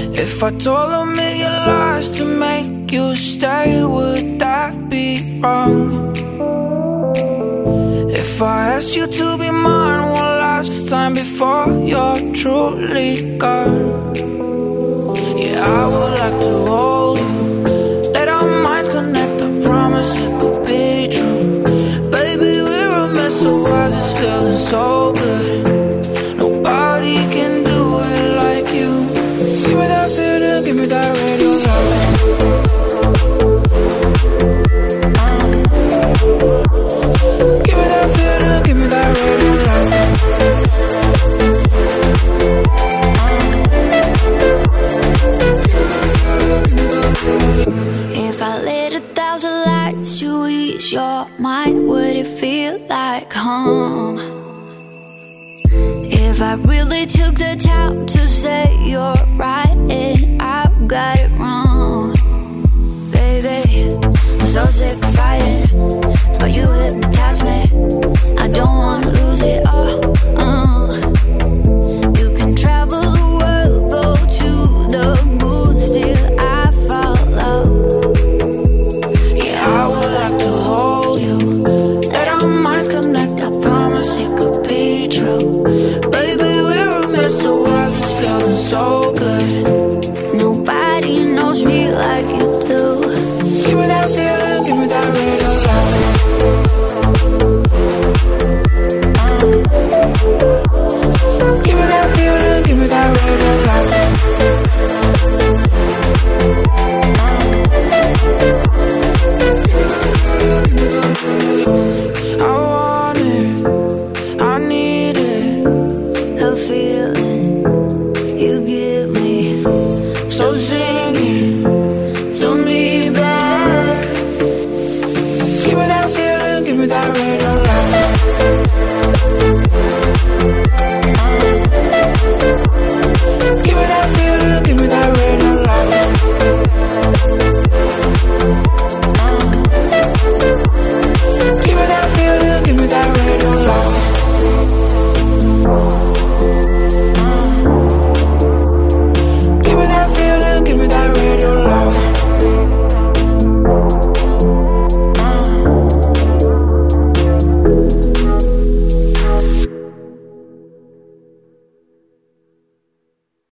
If I told a million lies to make you stay, would that be wrong? If I asked you to be mine one last time before you're truly gone, yeah, I would like to hold you, let our minds connect, I promise it could be true. Baby, we're a mess, so why's this feeling so good? Nobody can do it like you. Give me that feeling, give me that radio love. Give me that feeling, give me that radio love. If I lit 1,000 lights to ease your mind, would it feel like home? If I really took the time to say you're right and I've got it wrong, baby, I'm so sick of fighting, but you hypnotize me. I don't wanna lose it all. You can travel the world, go to the moon, still I follow. Yeah, I would like to hold you, let our minds connect, I promise it could be true. Baby, we're a mess, so why's this feeling so good? Nobody knows me like you do. Give me that feeling, give me that radio love. Give me that feeling, give me that radio love. I want it, I need it. The feeling you give me, So